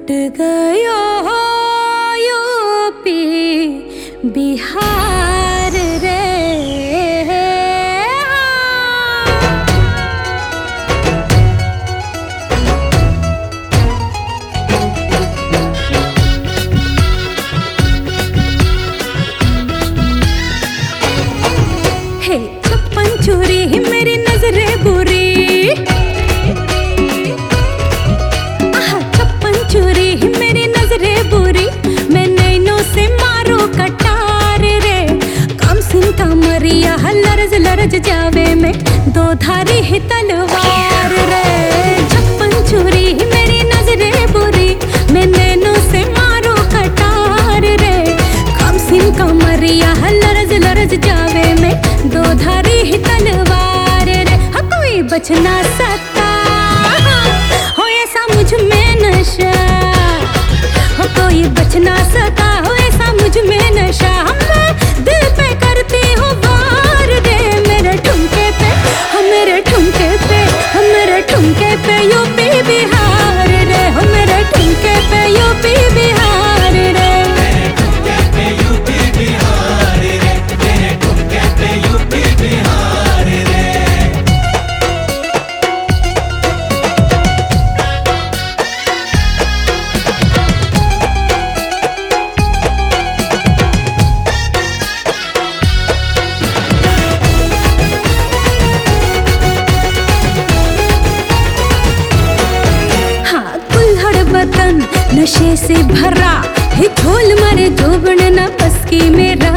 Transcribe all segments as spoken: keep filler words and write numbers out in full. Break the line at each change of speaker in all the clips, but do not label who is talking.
लुट गयो हो यूपी बिहार रे। हे छप्पन चोरी ही मेरी नजरे बुरी, चोरी ही मेरी नजरे बुरी, मैं नैनों से मारो कटार रे। कम सिंह का मरिया लरज लरज जावे में दो धारी ही तलवार रे। छप्पन चोरी ही मेरी नजरे बुरी, मैं नैनों से मारो कटार रे। कम सिंह का मरिया लरज लरज जावे में दो धारी ही तलवार रे। हाँ कोई बच ना सकता हो ऐसा मुझ में नशा, हो कोई बच ना सका हो ऐसा मुझ में नशा। मैं दिल पे करती हूँ वार रे, मेरे ठुमके पे हो मेरे ठुमके पे हो मेरे ठुमके पे यूपी बिहार रे। हो मेरे ठुमके पे यूपी बिहार रे, मेरे ठुमके पे यूपी बिहार रे, मेरे ठुमके पे यूपी बिहार रे। बदन नशे से भरा है, झोल मारे जोबन न बस की मेरा।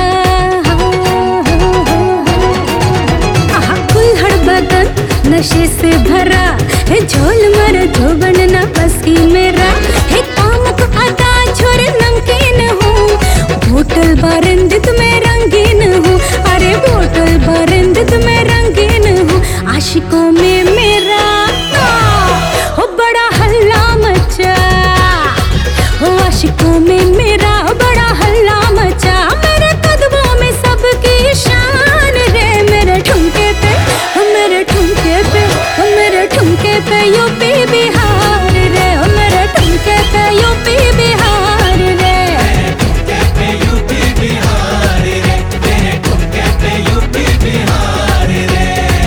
आहा कुल्हड़ बदन नशे से भरा है, झोल मारे जोबन न बस की मेरा। है कामुक अदा छोरे नमकीन हूँ, बोतल बारिंदित में रंगीन हूँ। अरे बोतल बारिंदित में रंगीन हूँ, आशिकों में मेरा हो बड़ा हल्ला मचा, हो आशिकों में मेरा बड़ा हल्ला मचा। मेरे कदमों में सबकी शान रे, मेरे ठुमके पे हो मेरे ठुमके पे हो मेरे ठुमके पे यूपी बिहार रे। हो मेरे ठुमके पे यूपी बिहार रे, मेरे ठुमके पे यूपी बिहार रे, मेरे ठुमके पे यूपी बिहार रे।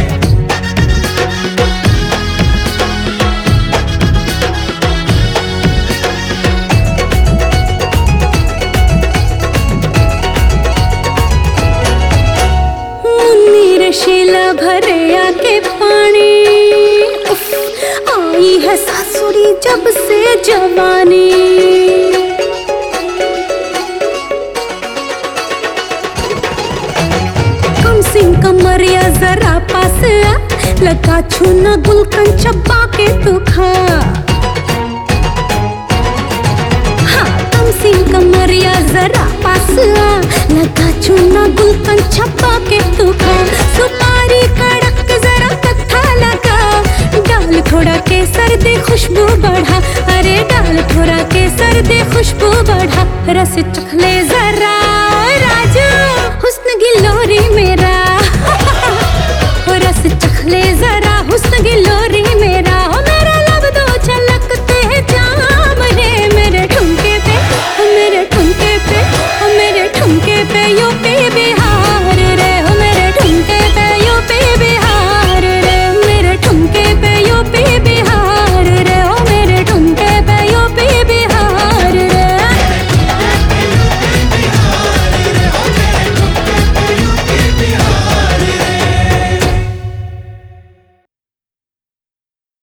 शीला भरे आके पानी, उफ, आई है सासुरी जब से जवानी। कम सिंह कमरिया जरा पास आ, लगा छूना गुलकन चब्बा के तू खा। हाँ कम सिंह कमरिया जरा पास आ, लगा छूना गुलकन चब्बा के तू खा। सुपारी कर